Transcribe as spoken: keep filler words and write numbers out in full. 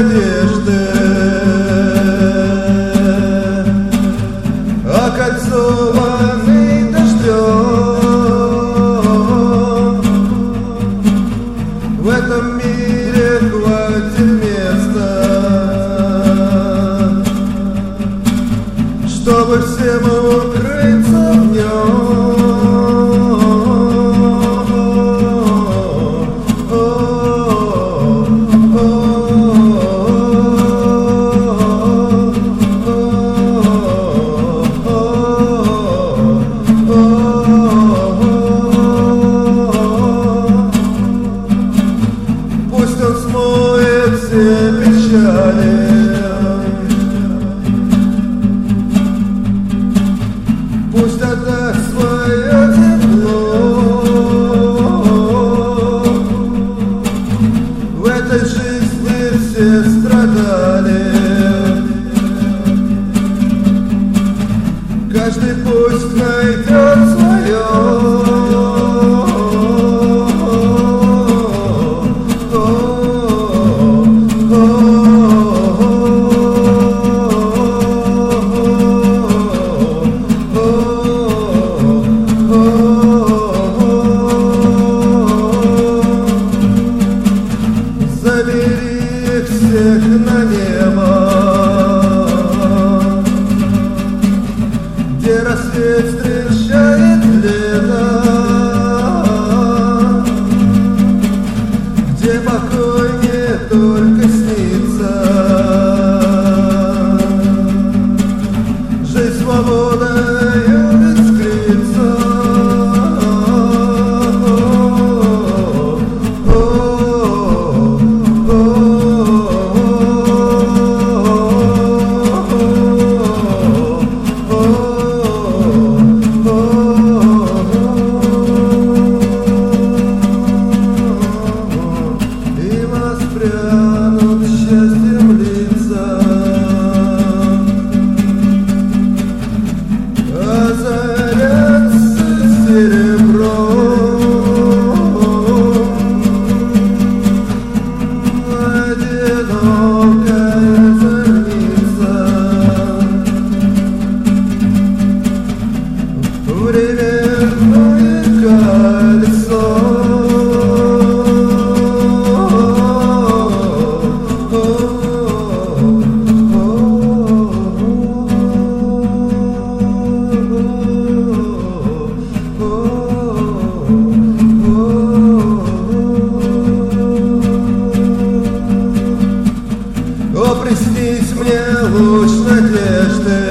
надежды, окольцованный дождем. В этом мире хватит места, чтобы всем укрыться в нем. Пусть он смоет все печали, пусть отдаст свое тепло. В этой жизни все страдали, каждый пусть найдет свое. Забери их всех на небо, где рассвет встречает лето, где покой не только снится, жизнь свободою искрится. Воспрянут счастьем лица, озарятся серебром. Одинокая зорница временное колесо. О, приснись мне луч надежды,